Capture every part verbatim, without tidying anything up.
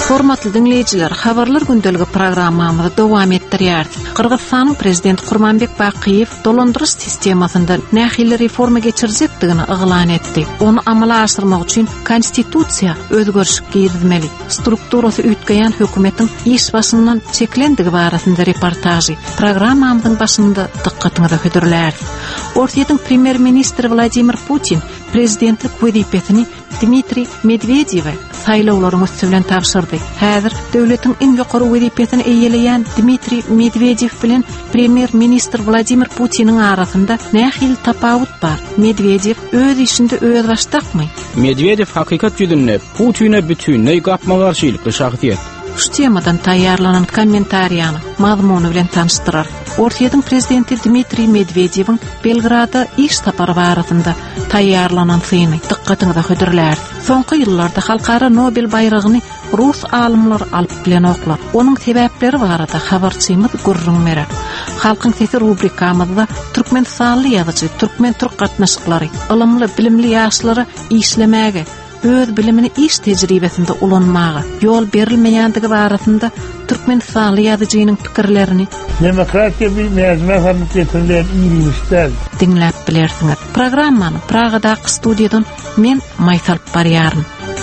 Hormatly dinleyijiler, habarlar gündeligi programmamyzy dowam etdirýär. Kyrgyzstanyň prezidenti Gurmanbek Bakiýew dolandyrys sistemasynda nähili reforma geçirjekdigini yglan etdi. Onu amala aşyrmak üçin konstitusiýa özgörüş girizmeli. Strukturasy ütgeýän hökümetiň iş başyndan çeklendigi barasynda reportajy programmamyzyň başynda dikkatyňyza hödürler. Ortaýatyň premier ministri Vladimir Putin prezidentlik wezipesini Dmitri Medvedev'e saýlawlaryň üstünden tapşyrdy. Häzir döwletiň iň ýokary wezipesini eýeleýän Dmitri Medvedev bilen premier ministr Vladimir Putin'in arasynda nähili tapawut bar. Medvedev öz işinde öz başdakmy? Medvedev hakykat ýüzünde Putin'e bütünleý gapma garşylykly şahsiýet. Şu temadan taýýarlanan kommentariýany mazmuny bilen tanıştyrar. Ortaýatyň prezidenti Dmitri Medvedev'in Belgradda iş tapary barasynda taýýarlanan syny dikkatyňyza hödürler. Soňky ýyllarda halkara Nobel bayragyny Rus alymlar alyp bilen oklar. Onuň sebäpleri barada habarçymyz Gurrun Merer. Halkyň sesi rubrikamyzda türkmen sanly ýazyjy, türkmen türk gatnaşyklary, ılımly, bilimli ýaşlary işlemäge, öz bilimini iş tejribesinde ulanmaga yol berilmeýändigi barasynda türkmen sanly ýazyjynyň pikirlerini demokratiýa bir mezme hareketinden ýylyşlar dinläp bilersiňiz. Programmany Pragadaky studiýadan men Maýsal barýarym.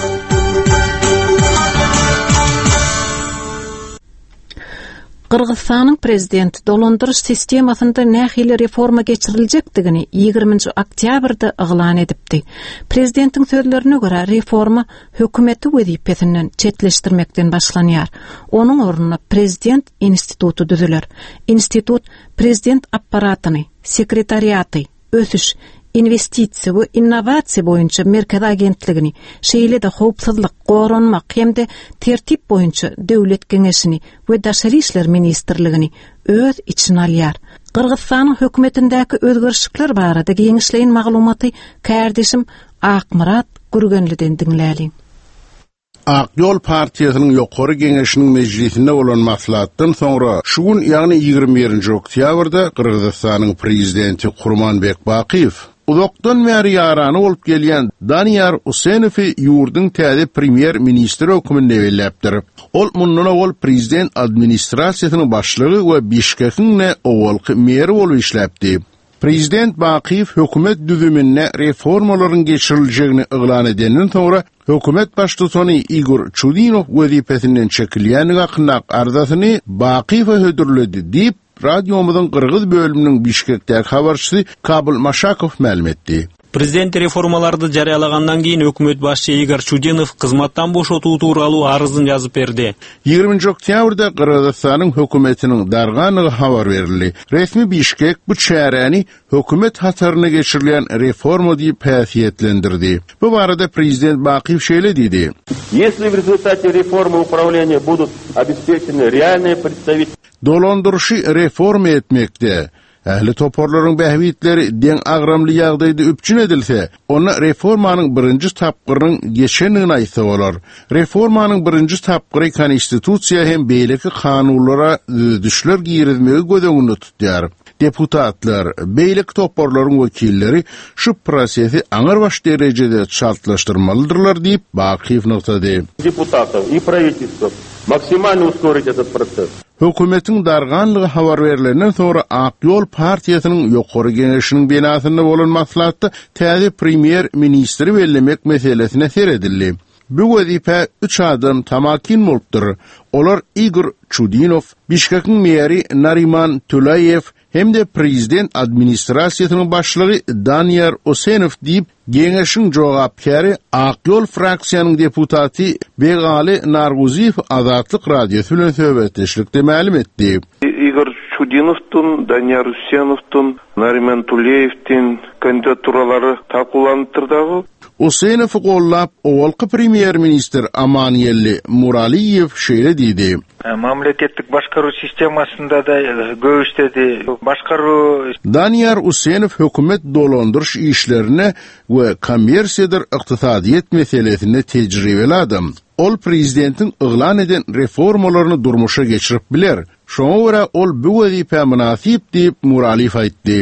Kırgızstanyň prezidenti dolandyrys sistemasynda nähili reforma geçiriljekdigini ýygrüminji oktýabrda yglan edipdi. Prezidentiň sözlerine görä reforma hökümeti wezipesinden çetleşdirmekden başlanýar. Onuň ornuna prezident institutu düzüler. Institut prezident apparatyny, sekretariaty, ösüş, investisiýa we innovasiýa boýunça merkez agentligini, şeýle de howpsuzlyk, goranmak hemde tertip boýunça döwlet geňeşini we daşary işler ministrligini öz içine alýar. Kırgızstanyň hökümetindäki özgörüşler barada geňişleýän maglumaty kärdeşim Akmurat Gürgenliden dinläli. Akyol Partiýasynyň ýokary geňeşiniň mejlisinde bolan maslahatdan soňra şu gün ýagny ýygrimi birinji oktýabrda Kırgızstanyň prezidenti Gurmanbek Bakiýew uzakdan bäri ýarany bolup gelýän Danyar Usenowy ýurduň täze premier ministri höküminde belläpdir. Ol mundan ol prezident administrasiýasynyň başlygy we Bişkekiň owalky meri bolup işläpdi. Prezident Bakiýew hökümet düzümine reformalaryň geçiriljegini yglan edenden soňra hökümet başçysy Igor Chudinov wezipesinden çekilýän gaknak arzasyny Bakiýew hödürledi diýip radiomyzyň Kırgız bölüminiň Bişkekdäki habarçysy Kabul Maşakow ma'lum etdi. Prezident reformalарды jarýalagandan keyin hökümet başçy Igor Chudinov hyzmatdan boşotuw turally arzyny ýazyp berdi. ýygrüminji oktýabrda Kırgızstanyň hökümetiniň darganyny habar berildi. Resmi Bişkek bu çäreni hökümet hasaryna geçirilen reforma diýip häsiýetlendirdi. Bu barada prezident Bakiýew şeýle diýdi: "Если в результате реформы управления будут обеспечены реальные представители dolandyrşy reforma etmekde ähli toporlaryň bähwitleri deň agramly ýagdaýda üpçün edilse, ona reformanyň birinji tapgyrynyň geçenini aýtsa bolar. Reformanyň birinji tapgyry konstitusiýa hem beýleki kanunlara düşler girizmegi gözeňinde tutýar. Deputatlar, beýleki toporlaryň wekilleri şu prosesi aňar baş derejede şartlaşdyrmalydyrlar diýip Bakiýew noktady. Депутатов и правительства максимально ускорить этот процесс. Hökümetin darganlygy habar berilenden sonra Akyol Partiýasynyň ýokary geňeşiniň binasynda bolan maslahatda täze premier ministri bellemek meselesine seredildi. Bu wezipe üç adam tamakin bolupdyr. Olar Igor Chudinov, Bişkekiň meri Nariman Tulayev hem de prezident administrasiýasynyň başlygy Danyar Usenow diýip geňeşiň jogapkary Akyol fraksiýanyň deputaty Begali Narguziýew Azatlyk radiosu bilen söhbetleşikde ma'lum etdi. Igor Chudinow'tun, Danyar Usenov'tun, Nariman Tulaýew'tin kandidaturalary taklanypdyrdy. Usenow gollap owalky premier minister Amanyelli Muraliýew şeýle diýdi: Mamleketlik başkaru sistemasında da göğüştedi. Başkaru Danyar Usenow hökümet dolandyrış işlerine ve kommersiýadyr ykdysadyýet meselesinde tejribeli adam. Ol prezidentin yglan eden reformalaryny durmuşa geçirip biler. Şoňa görä ol bu wezipe münasip diýip Muraliýew aýtdy.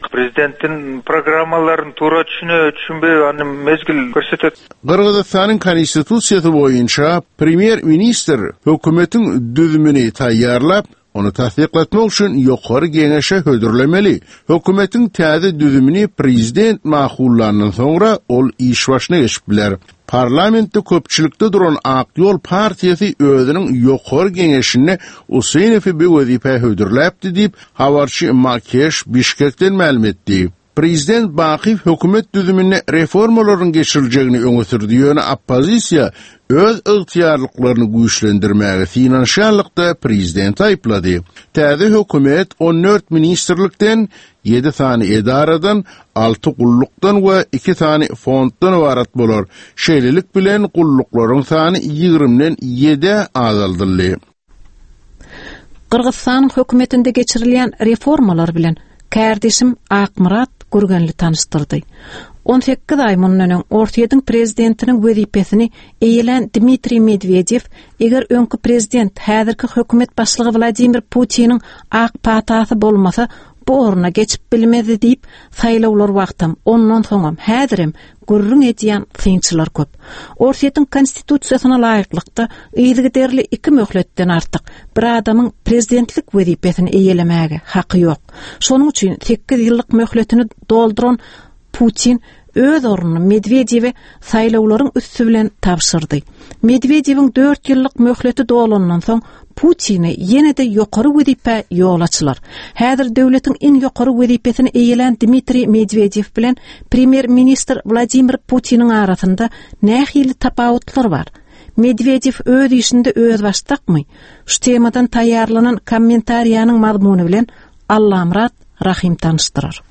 Президенттин программаларын туура түшүнө түшүнбөй аны мезгил көрсөтөт. Kırgızistan'ın konstitusiyeti boyunca premier minister hükümetin düzümünü tayyarlap, onu tasdiqlatmak üçün yuqarı geňeşe hödürlemeli. Hükümetin täze düzümini prezident makullarından sonra ol iş başına geçip biler. Parlamentde köpçülükde duran Ak Yol Partiyasi özünün yuqarı geňeşine Useynov'i bir wazife hödürläpdi diýip habarçy Makesh Bişkekden ma'lum etdi. Prezident Bakif hükümet düzümüne reformaların geçirilecegini öňe sürdi. Ýöne oppozisiýa öz ıhtiyarlıklarını güýçlendirmäge finansiallikda prezident aýplady. Täze hükümet on dört ministerlikden, yedi tane edaradan, altı gullukdan we iki tane fonddan ibarat bolar. Şeýlelik bilen gulluklaryň sany ýigrimden yedi azaldyldy. Kırgızstan hökümetinde geçirilýän reformalar bilen Kardeşim Akmurat Gürgenli tanıştırdı. on sekiz ay mundan öň Ortaýadyň prezidentiniň wezipesini eýelen Dmitri Medvedev, eger öňkü prezident häzirki hökümet başlygy Vladimir Putiniň ak patasy bolmasa, bu oruna geçip bilmedi diýip saýlawlar wagtym ondan soňam häzirim gürrüň edýän kynçylar köp. Ortaýadyň konstitusiýasyna laýyklykda ýygy derli iki möhletden artyk bir adamyň prezidentlik wezipesini eýelemäge haky ýok. Şonuň üçin sekiz ýyllyk möhletini dolduran Putin öz ornuny Medvedew'e saýlawlaryň üstü bilen tapşyrdy. Medvedewiň dört ýyllyk möhleti dolandan soň Putin'i ýene-de ýokary wezipe ýol açylar. Häzir döwletiň en ýokary wezipesini eýelen Dmitri Medvedew bilen premier minister Vladimir Putiniň arasynda nähili tapawutlar bar. Medvedew öz işinde öz başdakmy? Şu temadan taýýarlanan kommentariýanyň mazmuny bilen Allamrat Rahim tanıştyrar.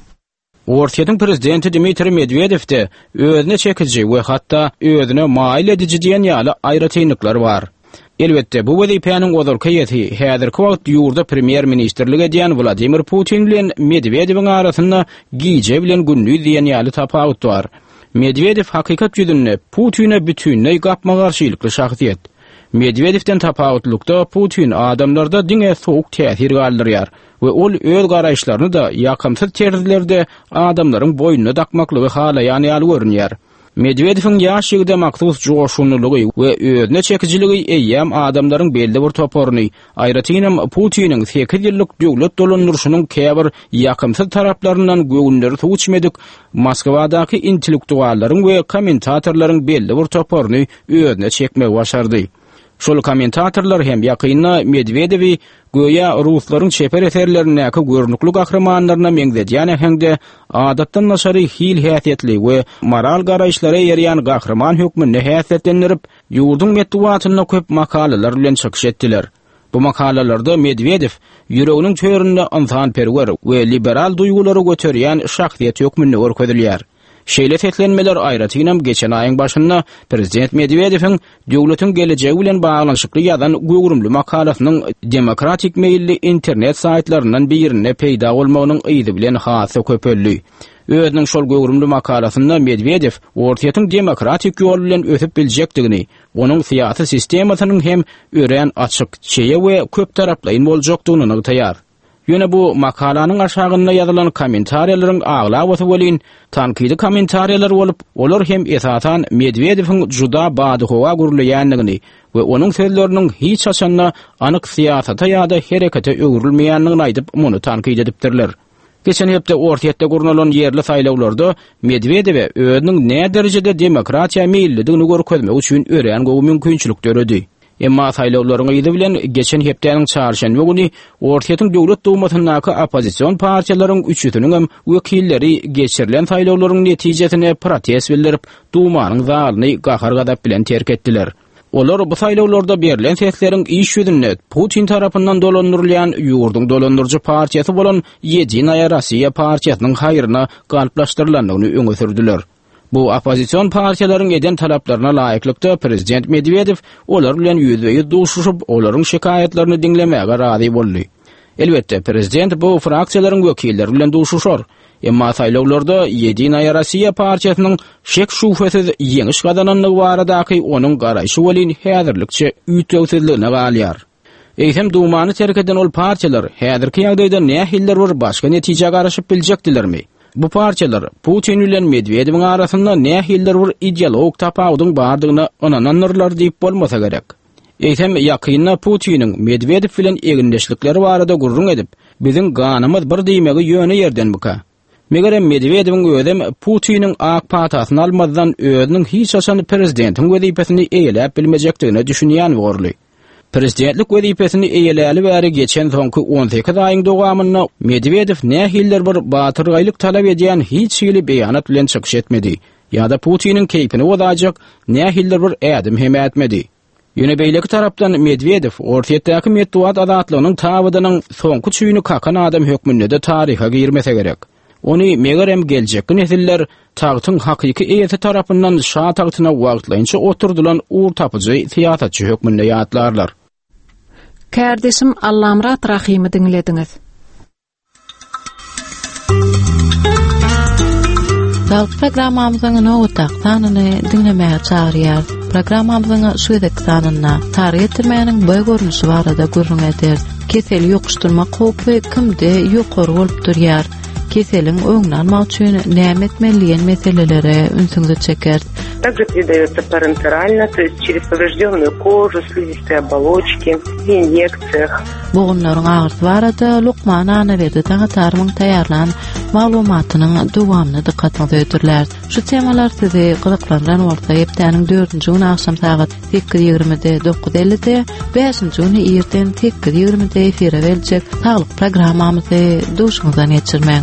Ortaýadyň prezidenti Dmitri Medvedew de özüne çekici we hatda özüne maýil edici diýen ýaly aýratynlyklar bar. Elbetde bu wezipeniň ozurky ýeti häzirki wagt ýurda premier ministerlik edýän Vladimir Putin bilen Medvedewiň arasynda giýje bilen günlük diýen ýaly tapawut bar. Medvedew hakykat ýüzünde Putin'e bütünlüği gapma garşylykly şahsiýet. Medvedewden tapawutlukda Putin adamlarda diňe soğuk täsir galdyrýar we ol öz garaýşlaryny da ýakymsyz terzlerde adamlaryň boýnuna dakmaklygy halaýan ýaly görünýär. Medvedewiň ýaşygda maksud joşunlygy we özüne çekiciligi eýýäm adamlaryň belli bir toporuny, aýratynam Putiniň sekiz ýyllyk döwlet dolandyrşynyň käbir ýakymsyz taraplaryndan göwnleri tuğuçmedik, Moskwadaky intellektuallaryň we kommentatorlaryň belli bir toporuny özüne çekmek başardy. Şol kommentatorlar hem ýakynna Medvedewi goýa ruslaryň çeper eserlerindäki görnükli gahramanlaryna meňzedýän hängde adatdan naşary hil häsiýetli we moral garaýşlara ýerýän gahraman hökmüne häsiýetlendirip ýurduň metbuatyna köp makalalar bilen çykyş etdiler. Bu makalalarda Medvedew ýüreginiň çöründe ansanperwer we liberal duýgulary göterýän şahsiýet hökmüne görkezilýär. Şeýle tetlenmeler aýratynam geçen aýyň başynda prezident Medvedewiň döwletiň gelejegi bilen baglanyşykly ýazan göwrümli makalasynyň demokratik meýilli internet saýtlarynyň birine peýda bolmagynyň ýyzy bilen hasy köpelli. Özüniň şol göwrümli makalasynda Medvedew ortaýatyň demokratik ýol bilen ötüp biljekdigini, onuň syýasy sistemasynyň hem ören açyk, çeýe we köp taraply boljakdygyny ýaýar. Ýöne bu makalanyň aşagynda ýazylan kommentariýalaryň aglawaty bolyn, tankidi kommentariýalar bolup, olar hem esatan Medvedewiň juda badyhowa gürleýändigini we onuň sözleriniň hiç açanda anyk syýasata ýa-da herekete öwrülmeýändigini aýdyp muny tankid edipdirler. Geçen hepde ortaýatda gurnalan ýerli saýlawlarda Medvedew özüniň näme derejede demokratiýa meýillidigini görkezmek üçin ören gowy mümkinçilik döredi. Emma saýlawlaryň ýyly bilen geçen hepdeniň çarşanba güni Ortaýatyň döwlet dumasyndaky opposision partiýalaryň üçüsiniň hem wekilleri geçirilen saýlawlaryň netijesine protest bildirip dumanyň zalyny gahar gadap bilen terk etdiler. Olar bu saýlawlarda berilen sesleriň iş ýüzünde Putin tarapyndan dolandyrylýan ýurduň dolandyrjy partiýasy bolan Yedinaya Rossiya partiýasynyň haýryna galplaşdyrylandygyny öňe sürdiler. Bu opposision partiýalaryň eden talaplaryna laýyklykda prezident Medvedew olar bilen ýüzbeýüz duşuşyp, olaryň şikaýetlerini dinlemäge razy boldy. Elbetde prezident bu fraksiýalaryň wekilleri bilen duşuşar. Emma saýlawlarda Yedinaya Rossiya partiýasynyň şek şüphesiz ýeňiş gazananlygy baradaky onuň garaýşy bolyn häzirlikçe üýtgewsizligine galýar. Eýsem dumany terk eden ol partiýalar häzirki ýagdaýda nähiller bir başga netije garaşyp biljekdilermi? Bu partiýalar Putin bilen Medvedewiň arasynda nähiller bir ideolog tapawdyň bardygyna onananlarlar diýip bolmasa gerek. Eýsem ýakynda Putiniň Medvedew bilen egindeşlikleri barada gurrun edip, biziň ganymyz bir diýmegi ýöne ýerden buka. Megerem Medvedewiň özem Putiniň ak patasyny almazdan özüniň hiç aşany prezidentiň wezipesini eýelep bilmejekdigine düşünýän gorly. Prezidentlik wezipesini eýeläli bäri geçen soňky on sekiz aýyň dowamyna Medvedew nähiller bir batyrgylyk talap edýän hiç şeýle beýanat bilen çykyş etmedi. Ýa-da Putiniň keypini wazajak nähiller bir ädim hem etmedi. Ýöne beýleki tarapdan Medvedew ortaýetdäki medeniýet azatlygynyň tabydynyň soňky çüýüni kakan adam hökmünde de taryha girmese gerek. Onu megerem geljekki nesiller tagtyň hakyky eýeti tarapyndan şa tagtyna wagtlaýynça oturdulan uğur tapıcı siýasatçy hökmünde ýatlarlar. Kardeşim Allamrat Rahimi dinlediňiz. Dal programmamyzyň nowatak sanyny dinlemäge çagyrýar. Programmamyzyň şuwedek sanyna taryh etdirmäniň bu görnüşi barada gurrun eder. Keseli ýokuşdurma howpy kimde ýokary bolup durýar. Keselin öňüni almak üçin näme etmeligen meselelere ünsüňizi çeker. Также передается парентерально, то есть через поврежденную кожу, слизистые оболочки, в инъекциях. Boğunlaryň agyrsy barada Lukman Anavedi taňatarmyň taýarlan maglumatynyň dowamyny dikkatinizi öýdürler. Şu temalar sizi gyzyklandyran bolsa, hepdeniň dördünji ýyny akşam saat sekiz ýygyrmyda dokuz elli'de, beşinji ýyny ýerden sekiz ýygyrmyda efire berijek saglyk programmamyzy duşuňyzdan geçirmäň.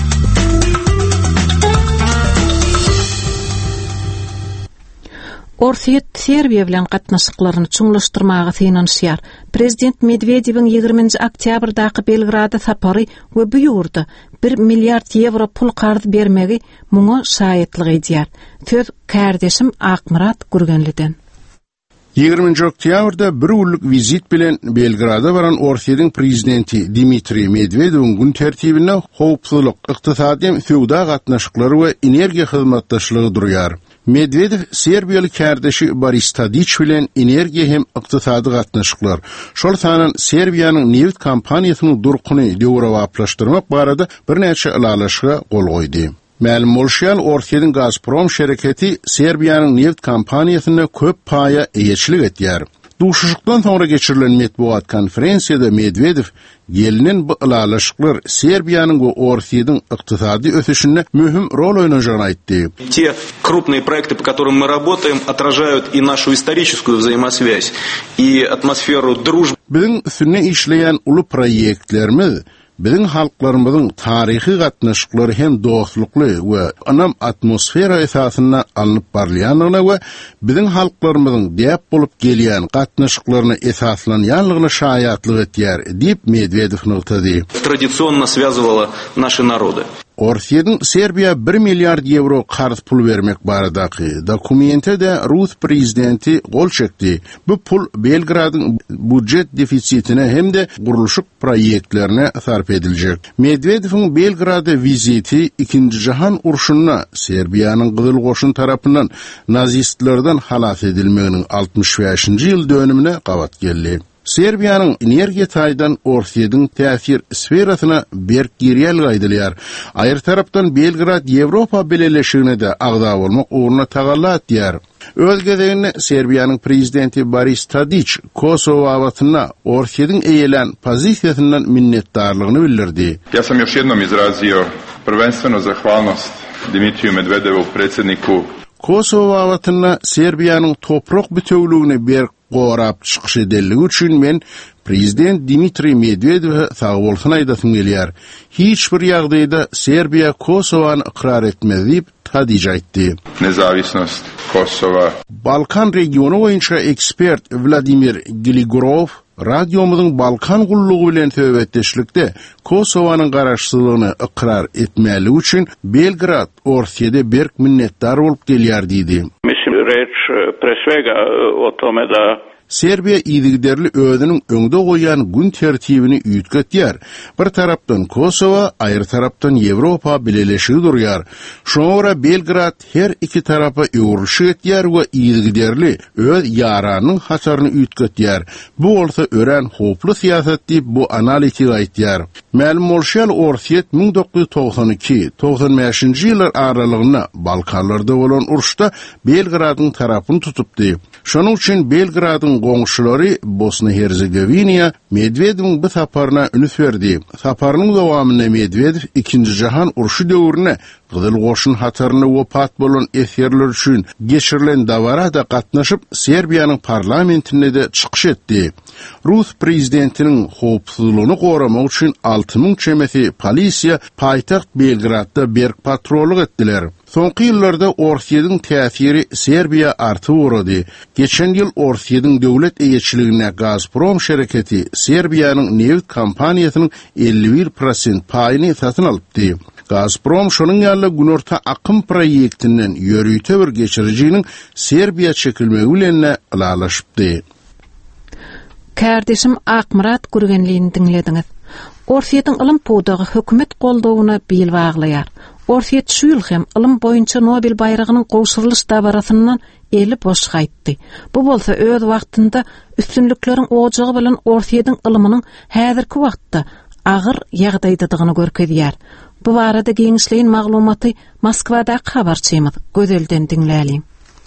Orsiýet Serbiýa bilen gatnaşyklaryny çuňlaşdyrmagy finansiýar. Prezident Medvedewiň ýygrüminji oktýabrdaky Belgrada sapary we bu ýurda bir milliard euro pul gardy bermegi muňa şaýatlyk edýär. Söz kardeşim Akmurat Gurgenliden. ýygrüminji oktýabrda bir günlük vizit bilen Belgrada baran Orsiýanyň prezidenti Dmitri Medvedewiň gün tertibine howpsuzlyk, ykdysady feodal gatnaşyklary we energiýa hyzmatdaşlygy durýar. Medvedew Serbiýaly kardeşi Boris Tadić bilen energiýa hem ykdysady gatnaşyklar. Şol sanan Serbiýanyň neft kompaniýasynyň durkuny döwrewaplaşdyrmak barada bir näçe ilalaşyga gol goýdy. Ma'lum bolşýal Orsiýanyň Gazprom şereketi Serbiýanyň neft kompaniýasyna köp paýa eýetçilik etýär. Duşuşykdan soňra geçirilen medeniýet konferensiýada Medvedew gelinen bu ilalaşyklar Serbiýanyň we Orsiýanyň ykdysady ösüşine mühim rol oýnajagyny aýtdy. Те крупные проекты, по которым мы работаем, отражают и нашу историческую взаимосвязь, и атмосферу дружбы. Biziň üstüne işleýän uly proýektlerimiz biziň halklarymyzyň taryhy gatnaşyklary hem dostlukly we anam atmosfera esasyna alınıp barýanyna we biziň halklarymyzyň diýip bolup gelýän gatnaşyklaryna esaslanýanlygyna şaýatlyk etýär diýip Medvedew noktadı. Традиционно связывала наши народы. Orsiýanyň Serbiýa bir milliard euro garz pul bermek baradaky dokumente de Rus prezidenti gol çekdi. Bu pul Belgradyň budjet defisitine hem de guruluşyk proýektlerine sarf ediljek. Medvedewiň Belgrada viziti ikinji jahan urşunyna Serbiýanyň Gyzyl Goşun tarapyndan nazistlerden halas edilmeginiň altmış beşinji ýyl dönümine gabat geldi. Serbiýanyň energiýa taýdan Orsiýanyň täsir sferasyna berk girýäl gaýdylýar. Aýry tarapdan Belgrad Ýewropa beleleşigine de agda bolmak uğruna tagalla etýär. Öz gezeginde Serbiýanyň prezidenti Boris Tadić Kosowa awatyna Orsiýanyň eýelen pozisiýasyndan minnetdarlygyny bildirdi. Ja sam još jednom izrazio prvenstveno zahvalnost Dimitriju Medvedevu, predsjedniku. Kosowa awatyna Serbiýanyň toprak bütewligine berk gorap çykyş edelligi üçin men prezident Dmitri Medvedew sag bolsun aýdasym gelýär. Hiç bir ýagdaýda Serbiýa Kosowany ikrar etmez diýip Tadić aýtdy. Nezavisnost Kosova. Balkan regionu boýunça ekspert Vladimir Gligorov radyomyzyň Balkan gullugy bilen töwetdeşlikde Kosowanyň garaşsyzlygyny ikrar etmeli üçin Belgrad Orsiýada berk minnetdar bolup gelýär diýdi. Reč pre svega o tome da Serbiya iyidigderli özünün öňde goýan gün tertibini üýtgetýär. Bir tarapdan Kosova, aýry tarapdan Ýewropa bileleşigi durýar. Şoňra Belgrad her iki tarapa öwrüşik etýär we iyidigderli öz ýaranyň hasaryny üýtgetýär. Bu bolsa ören hoply siýasat diýip bu analitik aýtýar. Ma'lum bolşal Orsiýet ming dokuz ýuz togson iki togson beşinji ýyllar aralygyna Balkanlarda bolan uruşda Belgradyň tarapyny tutupdy. Şonuň üçin Belgradyň goňşulary Bosna Herzegovina Medvedewiň bu saparyna ünüs berdi. Saparynyň dowamynda Medvedew ikinji jahan uruşy döwrüne Gyzyl Goşun hatarına wepat bolan eserler üçin geçirilen dawarada gatnaşyp Serbiýanyň parlamentine de çykyş etdi. Rus prezidentiniň howpsuzlygyny goramak üçin alty ming çemesi polisiýa paýtaxt Belgradda berk patrolluk etdiler. Soňky ýyllarda Orsiýanyň täsiri Serbiýa arty urady. Geçen ýyl Orsiýanyň döwlet eýetçiligine Gazprom şereketi Serbiýanyň neft kompaniýasynyň elli bir prosent paýyny satyn alypdy. Gazprom şonuň ýaly günorta akym proýektinden ýörüýte bir geçirjiniň Serbiýa çekilmegi bilen alalaşypdy. Kardeşim Akmurat Gürgenliğini dinlediňiz. Orsiýetin ilm podagy hökümet goldawyna bil baglaýar. Orsiýet şu ýyl hem ilm boýunça Nobel bayragynyň gowşurylyş dabarasyndan eli boş gaýtdy. Bu bolsa öz wagtynda üstünlikleriň ojagy bilen Orsiýetin ilminiň häzirki wagtda agyr ýagdaýdadygyny görkezýär. Bu barada geňişliğin maglumaty Moskwada habarçymyz Gözelden dinläýin.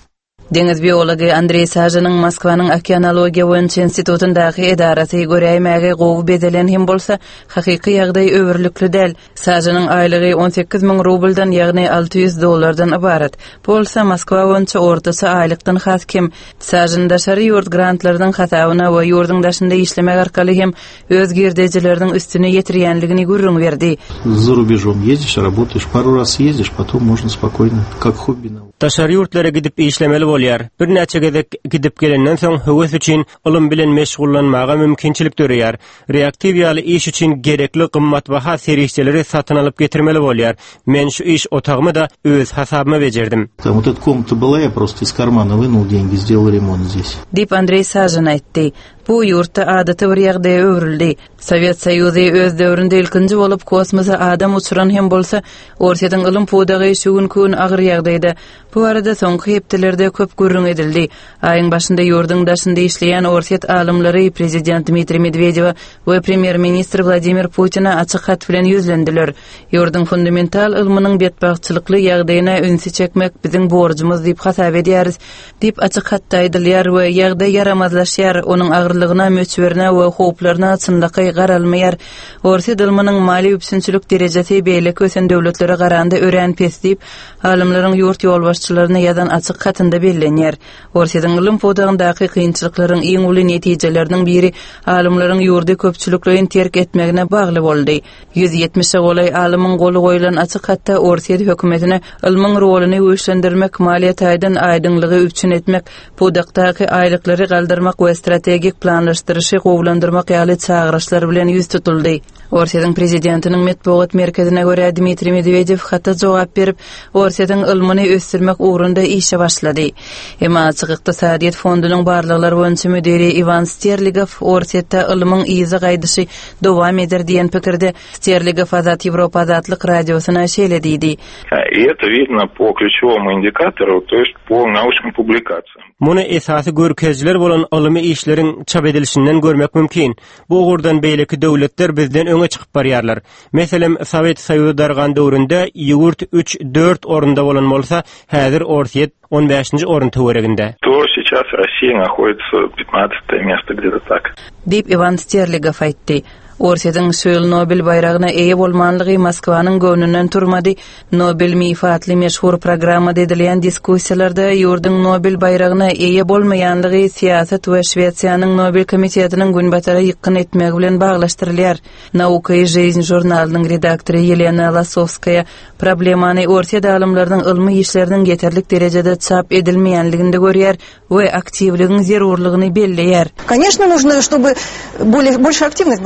Deniz biyologi Andrey Sajanyň Moskwanyň Okeanologiýa boýunça institutundaky edarasy göräýmäge gowy bedelen hem bolsa hakyky ýagdaý öwürlükli däl. Sajanyň aýlygy on sekiz ming rubldan ýagny alty ýüz dollardan ibarat. Bolsa Moskwa boýunça ortasy aýlykdan has kim. Sajanyň daşary ýurt grantlarynyň hasabyna we ýurduň daşynda işlemek arkaly hem öz girdejileriniň üstüne ýetirýänligini görüň berdi. За рубежом ездишь, работаешь, пару раз ездишь, потом можно спокойно, как хобби. Daşary ýurtlara gidip işlemeli bolýar. Bir näçe gezek gidip gelenden soň höwes üçin ilm bilen meşgullanmaga mümkinçilik dörýär. Reaktiw ýaly iş üçin gerekli gymmatbaha serişçileri satyn alyp getirmeli bolýar. Men şu iş otagmy da öz hasabyma bejerdim. Там вот эта комната была, я просто из кармана вынул деньги, сделал ремонт здесь. Dip Andrey Sajan aýtdy. Bu ýurtda adaty bir ýagdaý öwrüldi. Sowet Soýuzy öz döwründe ilkinji bolup kosmosa adam uçuran hem bolsa, Orsiýanyň ilm podagy şu gün kun agyr ýagdaýda. Bu arada soňky hepdelerde köp görüň edildi. Aýyň başynda ýurduň daşynda işleýän Orsiýet alymlary prezident Dmitri Medvedew we premier ministr Vladimir Putina açyk hat bilen ýüzlendiler. Ýurduň fundamental ilminiň betbagçylykly ýagdaýyna öňsi çekmek biziň borjumyz diýip hasap edýäris. Dip açyk hatda aýdylýar we ýagdaý yaramazlaşýar, onuň agyrlygyna, möçberine we howplaryna çynlaky garalmaýar. Orsiýet ilminiň mali üpsünçilik derejesi beýle kösen döwletlere garanda ören pes diýip alymlaryň ýurt ýolbaşçylaryna ýazan açyk hatynda bellenýär. Orsiýanyň ilm podagyndaky kynçylyklaryň iň uly netijeleriniň biri alymlaryň ýurdy köpçüliklerini terk etmegine bagly boldy. yüz ýetmişe golay alymyň goly goýulan açyk hatda Orsiýet hökümetine ilmiň roluny güýçlendirmek, maliýet aýdyn aýdynlygy üçin etmek, podagdaky aýlyklary galdyrmak we strategik planlaşdyryşy gowlandyrmak ýaly çagyryşlar bilen ýüz tutuldy. Orsiýanyň prezidentiniň metbuat merkezine görä Dmitri Medvedew hatda jogap berip, Orsiýanyň ilmini ösdürmek ugrunda işe başlady. Emma açyk ykdysadyýet fondunyň barlyklar boýunça müdiri Ivan Sterligow Orsiýetde ilmiň iýize gaýdyşy dowam eder diýen pikirde. Sterligow Azat Ýewropa Azatlyk radiosyna şeýledi. И это видно по ключевому индикатору, то есть по научным публикациям. Muny esasy görkezjiler bolan ilmi işleriň çap edilişinden görmek mümkin. Bu ugurdan beýleki döwletler bizden öňe çykyp barýarlar. Meselem Sowet Soýuzy dargan döwründe ýurt üç dört orunda bolan bolsa, häzir Orsiýet on beşinji orun töwereginde. То сейчас Россия находится пятнадцатое место где-то так. Dip Ivan Sterligow aýtdy. Orsiýanyň şöýl Nobel bayragyna eýe bolmanlygy Moskwanyň göwnünden turmady. Nobel mifatly meşhur programmada edilen diskussiýalarda ýurduň Nobel bayragyna eýe bolmaýanlygy siýasat we Şwetsiýanyň Nobel komitetiniň günbatara ýykyn etmegi bilen baglaşdyrylýar. Nauka i Жизнь jurnalynyň redaktory Yelena Lasowskaja problemany Orsiýet alymlarynyň ilmi işleriniň yeterlik derejede çap edilmeýänliginde görýär we aktivligiň zerurlygyny belleýär. Конечно, нужно, чтобы более больше активность была в наших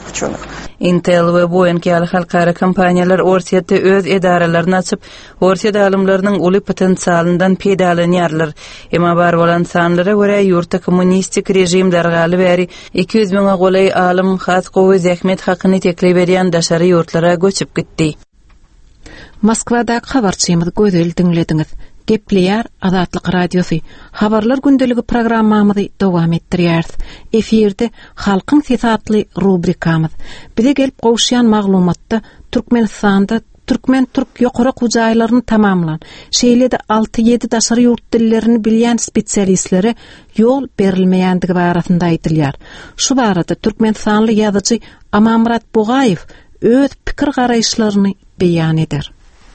ученых. Intel ve Boeing ýaly halkara kompaniýalar Orsiýetde öz edaralaryny açyp, Orsiýet alymlarynyň uly potensialyndan peýdalanýarlar. Emma bar bolan sanlara görä ýurtda kommunistik rejimler galy bäri iki yüz miňe golay alym has gowy zähmet hakyny teklip berýän daşary ýurtlara göçüp gitdi. Moskvada habarçymyzy gözel dinlediňiz. Gepliyar Azatlyk Radiosu habarlar gündeligi programmamyzy dowam etdirýär. Efirde halkyň sesatly rubrikamyz. Bize gelip gowşýan maglumatda Türkmenistanda Türkmen Türk ýokary gujaýlaryny tamamlan. Şeýlede alty ýedi daşary ýurt dillerini bilýän spesialistlere ýol berilmeýändigi barasynda aýdylýar. Şu barada Türkmenistanly ýazyjy Amamrat Bugaýew öz pikir garaýşlaryny beýan eder.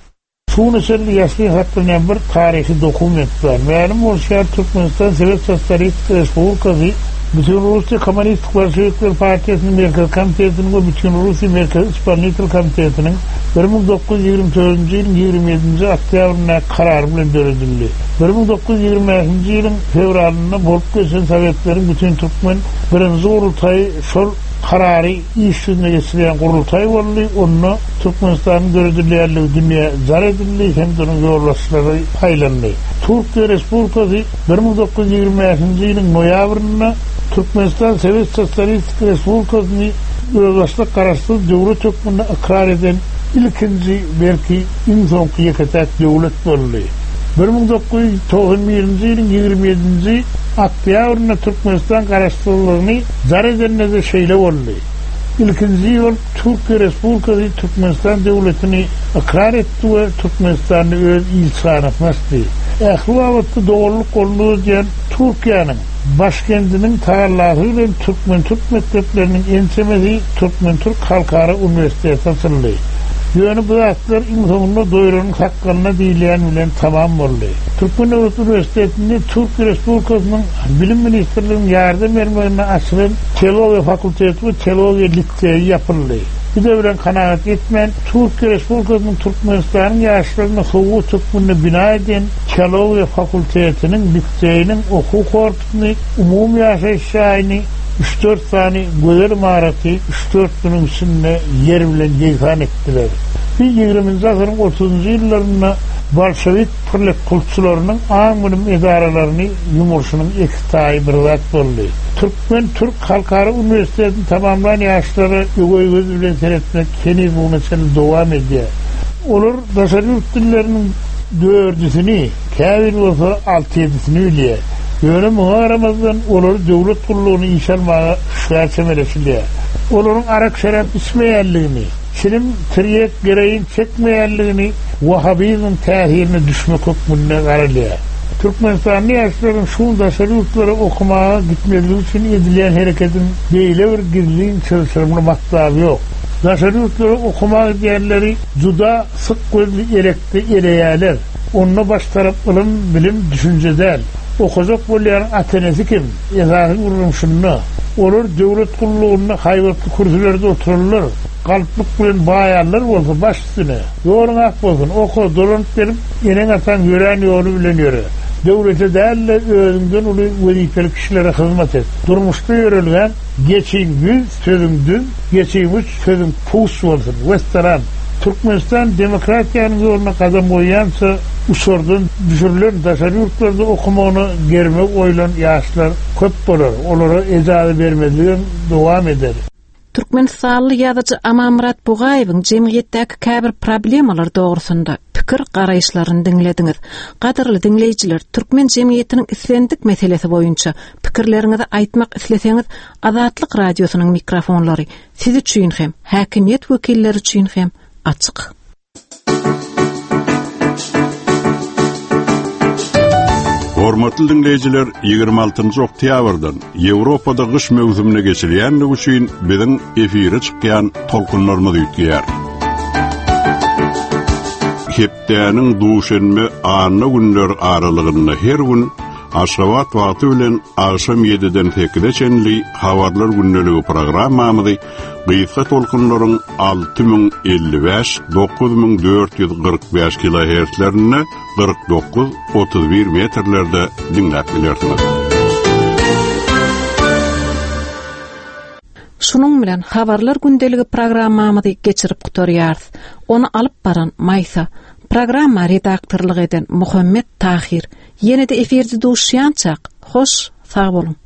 Şunu yaşlı hakkında bir tarihi dokument var. Malum olsa Türkmenistan Sovet Sosyalist Respublikası bütün Rusya Komünist Bolşevik Partiyasının Merkez Komitesi'nin ve bütün Rusya Merkez İspanyol Komitesi'nin bir bin dokuz yüz yirmi dördüncü yılın yirmi yedinci oktyabrına karar bilen döredildi. bir bin dokuz yüz yirmi beşinci yılın fevralında bolup geçen Sovetlerin bütün Türkmen birinci kurultayı şol kararı işine geçiren kurultay boldy. Onu Türkmenistan'ın döredilýärligi dünya zar edildi, hem de onun yollaşları paylandy. Türkiye Respublikası bir bin dokuz yüz yirmi beşinci yılın noyabrında Türkmenistan Sovet Sosyalist Respublikası'nı yollaşlık kararsız devlet hükmünde ikrar eden ilkinci belki en sonki yekatak devlet boldy. bir bin dokuz yüz doksan birinci yılın yirmi yedinci oktyabrında Türkmenistan kararsızlığını zar edenle de şeyle oldu. İlkinci yıl Türkiye Respublikası Türkmenistan devletini ikrar etti ve Türkmenistan'ı öz ilçan etmezdi. Ehli vakitte doğruluk olduğu diyen Türkiye'nin başkentinin tarlahıyla Türkmen Türk mekteplerinin ensemesi Türkmen Türk Halkara Üniversitesi açıldı. Yönü bu aklar imkanına doyurunun hakkında diýilen bilen tamam oldu. Türkmen Üniversitesi'nde Türkiye Respublikası'nın Bilim Ministerliği'nin yardım vermegine açılan Teologiya Fakültesi ve Teologiya Liseyi yapıldı. Bir de bilen kanaat etmeyen Türkiye Respublikası'nın Türkmenistan'ın yaşlarını hukuku hükmünde bina eden Teologiya Fakültesi'nin liseyinin okul korkusunu, umum yaşayış şahini, üç dört tane gözer mağarası üç dört günün içinde yer bilen ceyhan ettiler. Bir yirminci asırın otuzuncu yıllarında Bolşevik kultçularının ağın idaralarını yumurşunun ekstayı bir zat oldu. Türkmen Türk Halkara Üniversitesi'nin tamamlayan yaşları ögoy göz bilen seyretmek keni bu mesele devam ediyor. Olur daşarı yurt dillerinin dördüsünü, kâvin olsa altı yedisini biliyor. Böyle muharamazdan olur devlet kulluğunu inşalmağa şerçemeleşiliyor. Olurun arak şerap içmeyerliğini, Şirin triyek gereğin çekmeyerliğini, Vahabizmin tahirine düşmek hükmünde karalıyor. Türkmenistanlı yaşların şu daşarı yurtları okumaya gitmediği için edilen hareketin beyle bir gizliğin çalışırımını maktabı yok. Daşarı yurtları okumaya gidenleri juda sık gözlü erekte ereyaler. Onunla baş taraf ılım bilim düşüncedel. Okuzak bolýan atenesi kim? Ezahi vururum şunna. Olur devlet kulluğunda hayvatlı kürsülerde otururlar. Kalplık bilen baýarlar bolsa baş üstüne. Ýolun ak bolsun. Oku dolanyp berip enen atan ýören ýoly bilen ýöre. Döwlete dälle özüňden uly wezipeli kişilere hyzmat et. Durmuşda ýörelgen geçiň yüz sözüňden geçiň üç sözüň pus bolsun. Western Türkmenistan demokratiýanyň ýoluna kadam goýança usordan düşürülen daşary ýurtlarda okumany germek oýlan ýaşlar köp bolar. Olara ejazy bermedilen dowam eder. Türkmenistanly ýazyjy Amamrat Bugaýewiň jemgyýetdäki käbir problemalar dogrusynda pikir garaýşlaryny dinlediňiz. Gaderly dinleýijiler, Türkmen jemgyýetiniň islendik meselesi boýunça pikirleriňizi aýtmak isleseňiz, Azatlyk Radiosynyň mikrofonlary siz üçin hem häkimiýet wekilleri üçin hem açyk. Hormatly dinleyijiler, ýygrimi altynjy oktýabrdan Ýewropada gyş mewsumine geçilýänligi üçin biziň efire çykýan tolkunlarymyz ýetýär. Hepdäniň duşanmy anna günler aralygynda her gün Aşgabat wagty bilen akşam ýediden sekize çenli habarlar günneligi programmamyzy gysga tolkunlaryň alty ming elli beş dokuz ming dört ýüz kırk beş kilohertzlerine kırk dokuz otuz bir metrlerde dinläp bilersiňiz. Şunun bilen habarlar gündeligi programmamyzy geçirip gutarýarys. Onu alıp baran Maysa, programma redaktorlyk eden Muhammed Tahir. Ýene-de eferde duşýançak. Hoş, sag bolun.